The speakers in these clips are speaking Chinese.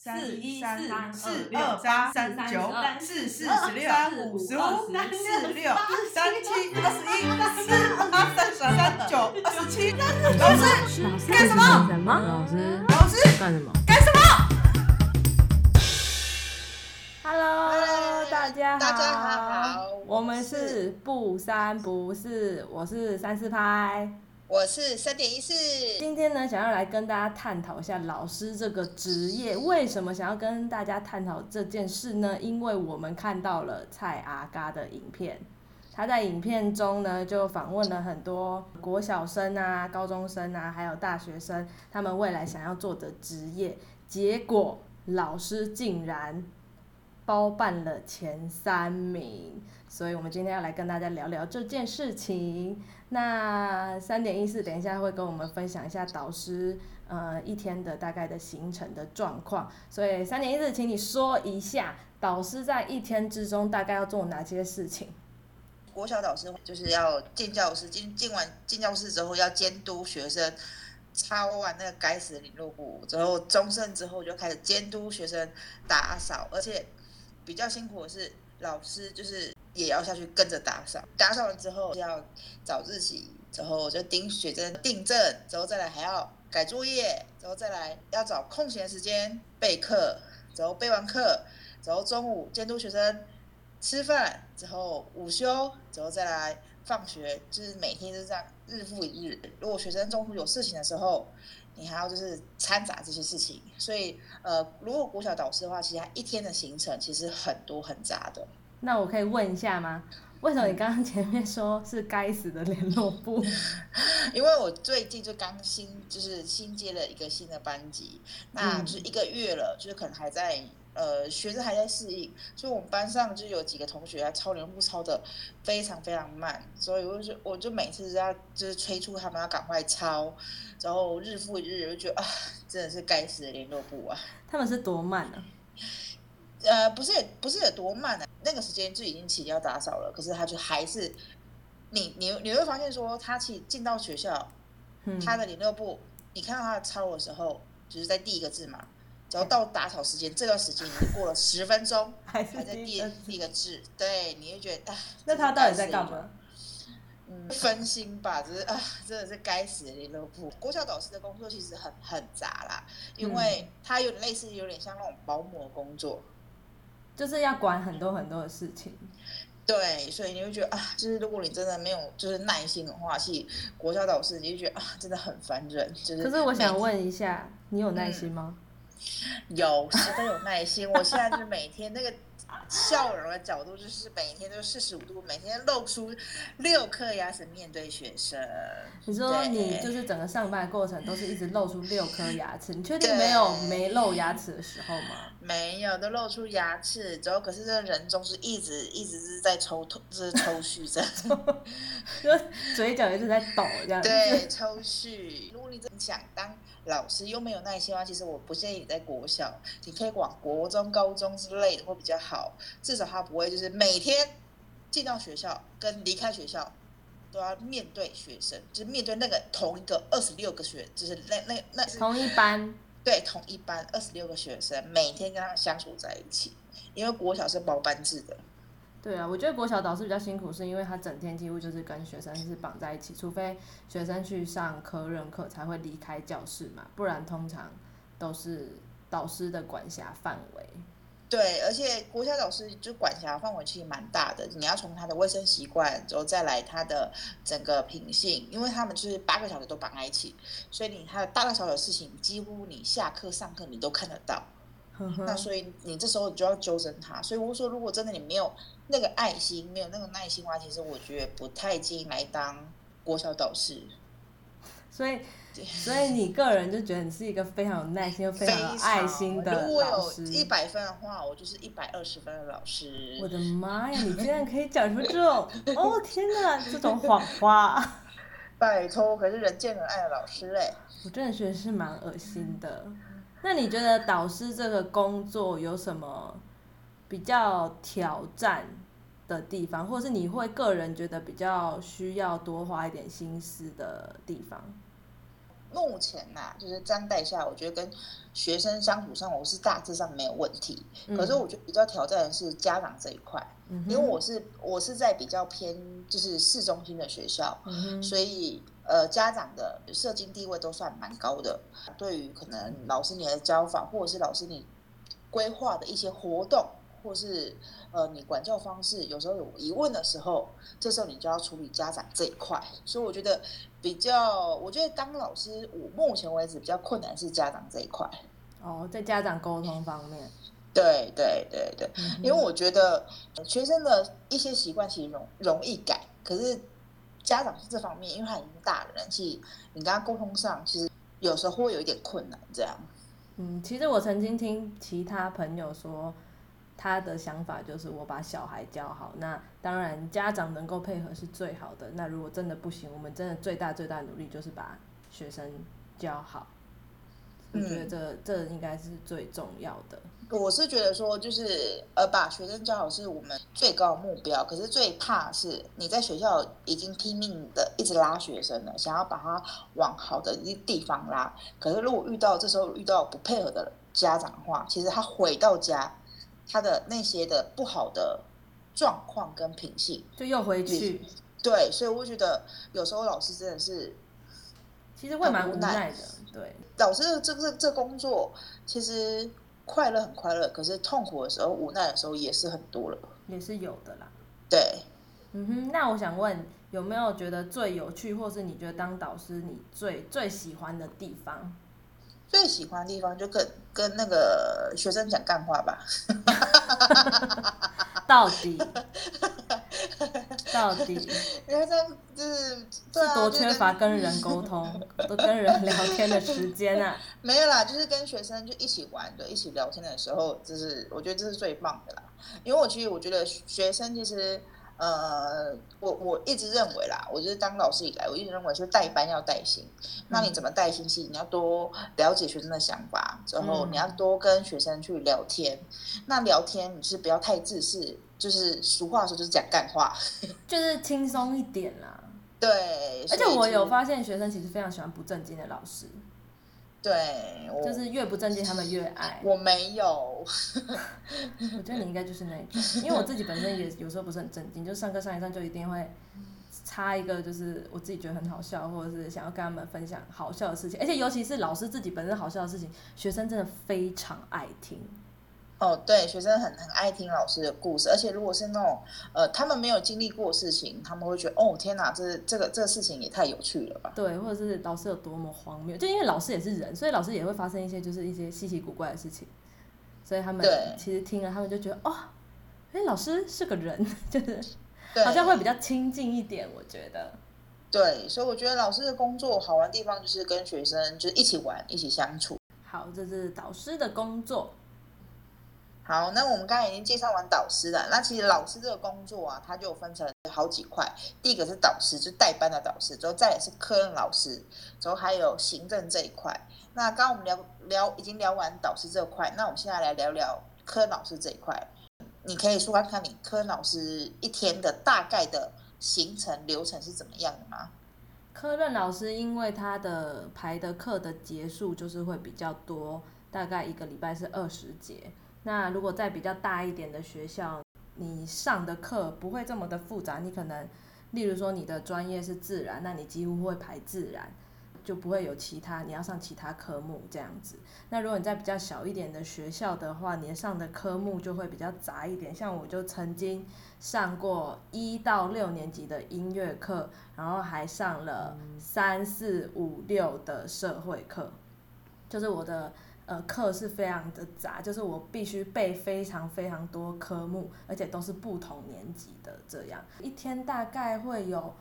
31、32、34、35、36、37、38、39、27、28、29、30、31、32、34、35、36、37、38、39、27。老师干什么？老师干什么？ 干什么 ？Hello， 大家好， 我们是不三不四，我是三四拍， 我是3.14。 今天呢，想要来跟大家探讨一下老师这个职业。为什么想要跟大家探讨这件事呢？因为我们看到了蔡阿嘎的影片，他在影片中呢，就访问了很多国小生啊、高中生啊，还有大学生，他们未来想要做的职业。结果老师竟然包办了前3名，所以我们今天要来跟大家聊聊这件事情。那3.14等一下会跟我们分享一下导师一天的大概的行程的状况，所以3.14请你说一下导师在一天之中大概要做哪些事情。 国小导师就是要进教室，进教室之后要监督学生抄完那个该死的联络簿，之后钟声之后就开始监督学生打扫，而且比较辛苦的是老师就是也要下去跟着打扫，打扫完之后要找日期，之后就盯学生订正，之后再来还要改作业，之后再来要找空闲时间备课，之后备完课，之后中午监督学生吃饭，之后午休，之后再来放学，就是每天就是这样日复一日。如果学生中途有事情的时候，你还要就是掺杂这些事情，所以如果国小导师的话，其实他一天的行程其实很多很杂的。 那我可以问一下吗？为什么你刚刚前面说是该死的联络簿？ 因为我最近就刚新接了一个新的班级，那就是1个月了，就是可能还在学生还在适应，所以我们班上就有几个同学抄联络簿抄的非常非常慢，所以我就每次要就是催促他们要赶快抄，然后日复一日，我就觉得啊，真的是该死的联络簿啊！ 他们是多慢呢？ 不是有多慢呢？那个时间就已经起要打扫了，可是他就还是你会发现说，他其实进到学校，他的联络簿，你看到他的抄的时候，就是在第一个字嘛。只要到打扫时间，这段时间已经过了10分钟，还在第一个字，对，你会觉得啊， 那他到底在干嘛？ 分心吧，就是啊，真的是该死的联络簿。国小导师的工作其实很杂啦，因为他有点像那种保姆的工作， 就是要管很多很多的事情。 对，所以你会觉得啊，就是如果你真的没有就是耐心的话，其实国小导师你就觉得啊，真的很烦人。就是可是我想问一下，你有耐心吗？ 有，十分有耐心。我现在就是每天那个笑容的角度，就是每天都45度，每天露出6颗牙齿面对学生。 你说你就是整个上班的过程都是一直露出6颗牙齿，你确定没有没露牙齿的时候吗？ 没有，都露出牙齿，之后可是这个人中是一直是在就是抽搐着， 就嘴角一直在抖这样子。 对，抽搐。如果你真想当老师又没有耐心的话，其实我不建议你在国小，你可以往国中、高中之类的会比较好，至少他不会就是每天进到学校跟离开学校都要面对学生，就是面对那个同一个26个就是那同一班。 对，同一班26个学生，每天跟他们相处在一起，因为国小是包班制的。 对啊，我觉得国小导师比较辛苦，是因为他整天几乎就是跟学生是绑在一起，除非学生去上科任课才会离开教室嘛，不然通常都是导师的管辖范围。 对，而且国小导师就管辖范围其实蛮大的，你要从他的卫生习惯，之后再来他的整个品性，因为他们就是8个小时都绑在一起，所以他的大大小小的事情，几乎你下课上课你都看得到。那所以你这时候你就要纠正他。所以我说，如果真的你没有那个爱心，没有那个耐心的话，其实我觉得不太建议来当国小导师。 所以你个人就觉得你是一个非常有耐心又非常有爱心的老师。 如果有100分的话，我就是120分的老师。 我的妈呀！你竟然可以讲出这种天哪，这种谎话！ 拜托，可是人见人爱的老师嘞。 我真的觉得是蛮恶心的。那你觉得导师这个工作有什么比较挑战的地方，或是你会个人觉得比较需要多花一点心思的地方？ 目前就是这样带下来，我觉得跟学生相处上，我是大致上没有问题。可是我觉得比较挑战的是家长这一块，因为我是在比较偏就是市中心的学校，所以家长的社经地位都算蛮高的。对于可能老师你的教法，或者是老师你规划的一些活动，或是你管教方式，有时候有疑问的时候，这时候你就要处理家长这一块。所以我觉得我觉得当老师，我目前为止比较困难是家长这一块。 在家长沟通方面。 对对对对，因为我觉得学生的一些习惯其实容易改，可是家长这方面，因为他已经大人，其实你跟他沟通上，其实有时候会有一点困难，这样。 其实我曾经听其他朋友说，他的想法就是我把小孩教好，那当然家长能够配合是最好的。那如果真的不行，我们真的最大的努力就是把学生教好。我觉得这应该是最重要的。 我是觉得说，就是把学生教好是我们最高的目标，可是最怕是你在学校已经拼命的一直拉学生了，想要把他往好的地方拉，可是如果这时候遇到不配合的家长的话，其实他回到家，他的那些的不好的状况跟品性就又回去。 对，所以我觉得有时候老师真的是其实会蛮无奈的。对， 老师这工作其实快乐很快乐，可是痛苦的时候、无奈的时候也是很多了， 也是有的啦。 对， 那我想问，有没有觉得最有趣，或是你觉得当导师你最喜欢的地方？ 最喜欢的地方就跟那个学生讲干话吧。 到底， 因为这样是多缺乏跟人沟通、都跟人聊天的时间啊。 没有啦，就是跟学生就一起玩的、一起聊天的时候，我觉得这是最棒的啦。因为我觉得学生其实我一直认为啦，我就是当老师以来，我一直认为是带班要带心。那你怎么带心？其实你要多了解学生的想法，之后你要多跟学生去聊天。那聊天你是不要太自私，就是俗话说就是讲干话， 就是轻松一点啦。 对， 而且我有发现学生其实非常喜欢不正经的老师。 对， 就是越不正经他们越爱。 我没有。 我觉得你应该就是那一种，因为我自己本身也有时候不是很正经，就上课上一上就一定会插一个就是我自己觉得很好笑，或者是想要跟他们分享好笑的事情，而且尤其是老师自己本身好笑的事情，学生真的非常爱听。 对，学生很爱听老师的故事，而且如果是那种他们没有经历过的事情，他们会觉得天哪，这个事情也太有趣了吧？ 对，或者是老师有多么荒谬，就因为老师也是人，所以老师也会发生一些稀奇古怪的事情，所以他们其实听了，他们就觉得老师是个人，就是好像会比较亲近一点，我觉得。 对，所以我觉得老师的工作好玩的地方就是跟学生就是一起玩，一起相处。 好，这是导师的工作。 好，那我们刚才已经介绍完导师了。那其实老师这个工作啊，它就有分成好几块。第一个是导师，就是带班的导师，之后再来是科任老师，之后还有行政这一块。那刚刚我们已经聊完导师这块，那我们现在来聊聊科任老师这一块。你可以说看你科任老师一天的大概的行程流程是怎么样的吗？ 科任老师因为他的排的课的节数就是会比较多，大概一个礼拜是20节。那如果在比较大一点的学校，你上的课不会这么的复杂，你可能例如说你的专业是自然，那你几乎会排自然，就不会有你要上其他科目这样子。那如果你在比较小一点的学校的话，你上的科目就会比较杂一点，像我就曾经上过1到6年级的音乐课，然后还上了3、4、5、6的社会课，就是我的课是非常的杂，就是我必须背非常非常多科目，而且都是不同年级的，这样一天大概会有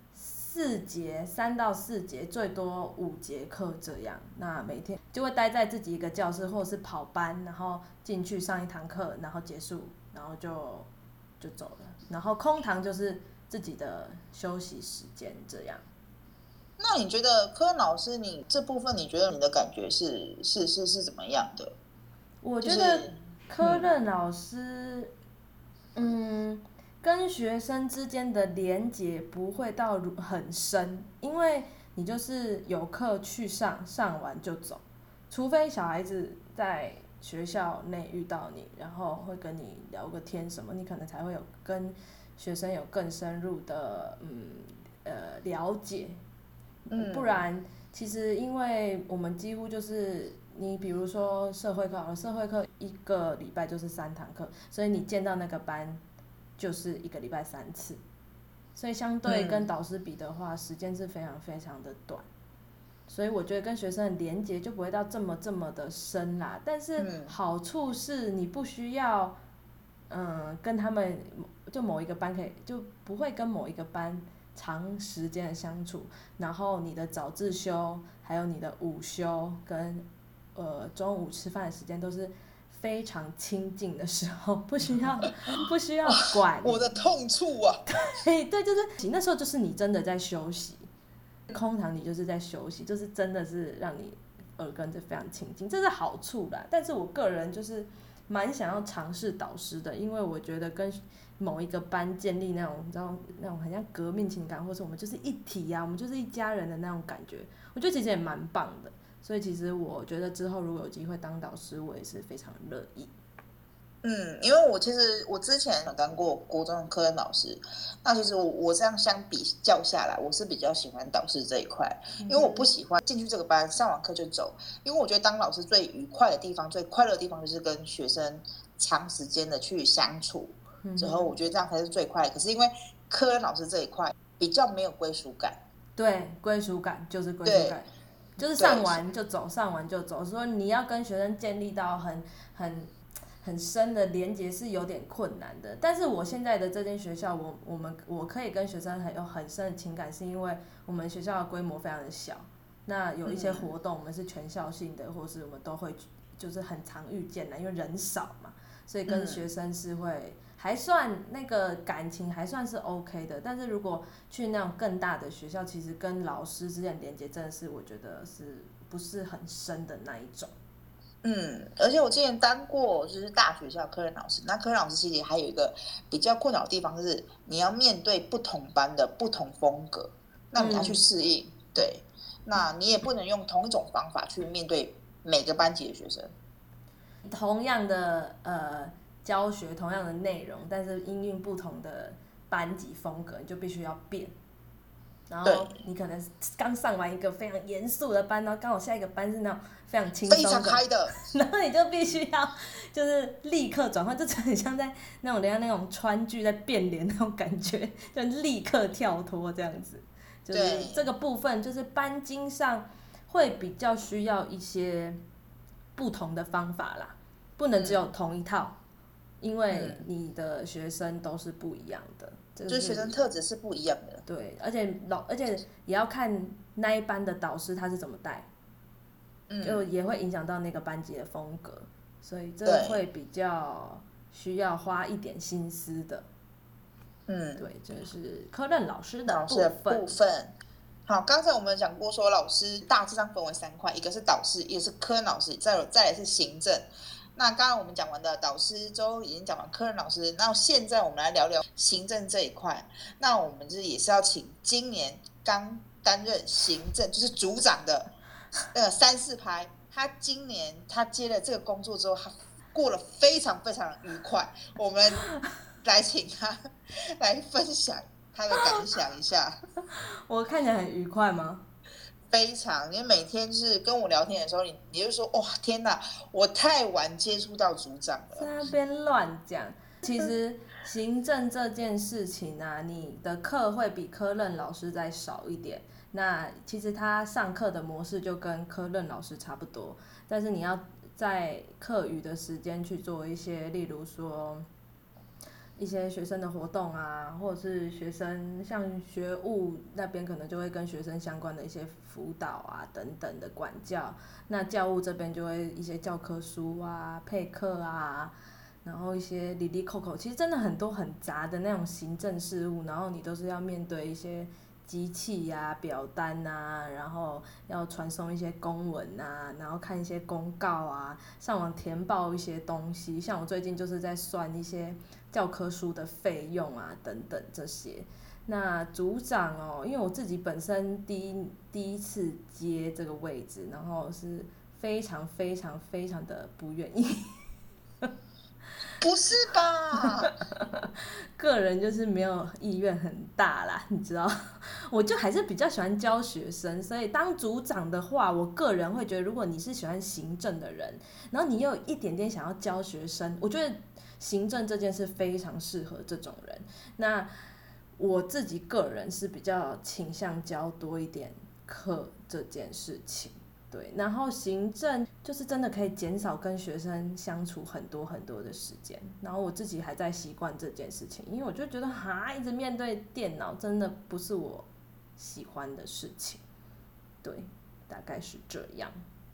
3到4节，最多5节课这样。那每天就会待在自己一个教室，或者是跑班，然后进去上一堂课，然后结束，然后就走了。然后空堂就是自己的休息时间这样。 那你觉得科任老师你这部分，你觉得你的感觉是怎么样的？ 我觉得科任老师，跟学生之间的连结不会到很深，因为你就是有课去上，上完就走，除非小孩子在学校内遇到你，然后会跟你聊个天什么，你可能才会有跟学生有更深入的了解，不然其实因为我们几乎就是你比如说社会课好了，社会课一个礼拜就是3堂课，所以你见到那个班就是一个礼拜3次，所以相对跟导师比的话，时间是非常非常的短。所以我觉得跟学生的连结就不会到这么的深啦，但是好处是你不需要，跟他们就某一个班就不会跟某一个班长时间的相处，然后你的早自修，还有你的午休跟中午吃饭的时间都是非常亲近的时候，不需要管。 我的痛处啊！ 对，就是那时候就是你真的在休息。空堂你就是在休息，就是真的是让你耳根子非常亲近，这是好处啦。但是我个人就是蛮想要尝试导师的，因为我觉得跟某一个班建立那种你知道那种很像革命情感，或是我们就是一体啊，我们就是一家人的那种感觉，我觉得其实也蛮棒的。所以其实我觉得之后如果有机会当导师，我也是非常乐意。 因为其实我之前有当过国中的科任老师，那其实我这样相比较下来，我是比较喜欢导师这一块，因为我不喜欢进去这个班上完课就走，因为我觉得当老师最愉快的地方、最快乐的地方就是跟学生长时间的去相处，之后我觉得这样才是最快的。可是因为科任老师这一块比较没有归属感， 对，归属感就是归属感，就是上完就走，上完就走，所以你要跟学生建立到很深的连结是有点困难的。但是我现在的这间学校，我可以跟学生有很深的情感，是因为我们学校的规模非常的小，那有一些活动我们是全校性的，或是我们都会就是很常遇见的，因为人少嘛，所以跟学生是会还算那个感情还算是 OK 的。但是如果去那种更大的学校，其实跟老师之间的连结真的是我觉得是不是很深的那一种。 而且我之前当过就是大学校科任老师，那科任老师其实还有一个比较困扰的地方是，你要面对不同班的不同风格，那你要去适应，对，那你也不能用同一种方法去面对每个班级的学生。 同样的教学，同样的内容，但是因应不同的班级风格，你就必须要变。然后你可能刚上完一个非常严肃的班，然后刚好下一个班是那种非常轻松的， 非常嗨的， 然后你就必须要就是立刻转换，就很像在那种人家那种川剧在变脸那种感觉，就立刻跳脱这样子。就是这个部分，就是班经上会比较需要一些不同的方法啦，不能只有同一套，因为你的学生都是不一样的。 就是学生特质是不一样的， 对，而且也要看那一班的导师他是怎么带，就也会影响到那个班级的风格，所以这会比较需要花一点心思的。对，这是科任老师的部分。 好，刚才我们讲过说老师大致上分为3块，一个是导师，一个是科任老师，再来是行政。那刚刚我们讲完的导师周已经讲完科任老师，那现在我们来聊聊行政这一块。那我们也是要请今年刚担任行政就是组长的3、4拍，他今年他接了这个工作之后，他过了非常非常愉快。我们来请他来分享他的感想一下。 我看起来很愉快吗？ 非常，因为每天就是跟我聊天的时候，你就说哇天哪，我太晚接触到组长了， 在那边乱讲。其实行政这件事情啊，你的课会比科任老师再少一点。那其实他上课的模式就跟科任老师差不多，但是你要在课余的时间去做一些，例如说一些学生的活动啊，或者是学生像学务那边可能就会跟学生相关的一些辅导啊等等的管教，那教务这边就会一些教科书啊、配课啊，然后一些里里扣扣，其实真的很多很杂的那种行政事务，然后你都是要面对一些机器啊、表单啊，然后要传送一些公文啊，然后看一些公告啊，上网填报一些东西。像我最近就是在算一些教科书的费用啊等等这些。 那组长哦，因为我自己本身第一次接这个位置，然后是非常非常非常的不愿意。 不是吧？ 个人就是没有意愿很大啦，你知道，我就还是比较喜欢教学生，所以当组长的话，我个人会觉得，如果你是喜欢行政的人，然后你又有一点点想要教学生，我觉得行政这件事非常适合这种人。那我自己个人是比较倾向教多一点课这件事情。对，然后行政就是真的可以减少跟学生相处很多很多的时间，然后我自己还在习惯这件事情，因为我就觉得一直面对电脑真的不是我喜欢的事情，对，大概是这样。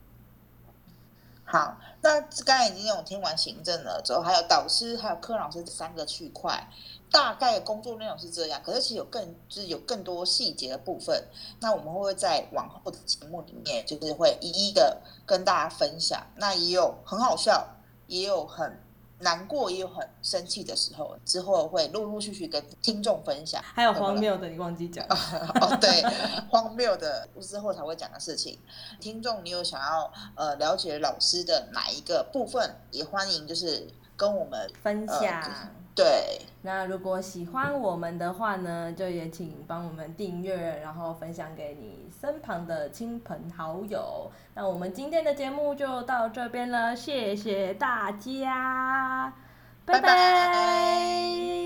好，那刚才已经有听完行政了之后，还有导师，还有科老师这3个区块，大概的工作内容是这样。可是其实有更多细节的部分，那我们会不会在往后的节目里面，就是会一一的跟大家分享？那也有很好笑，也有很难过，也有很生气的时候，之后会陆陆续续跟听众分享。 还有荒谬的，你忘记讲哦，对，荒谬的之后才会讲的事情。听众，你有想要了解老师的哪一个部分，也欢迎就是跟我们分享。 对， 那如果喜欢我们的话呢，就也请帮我们订阅，然后分享给你身旁的亲朋好友。那我们今天的节目就到这边了，谢谢大家，拜拜。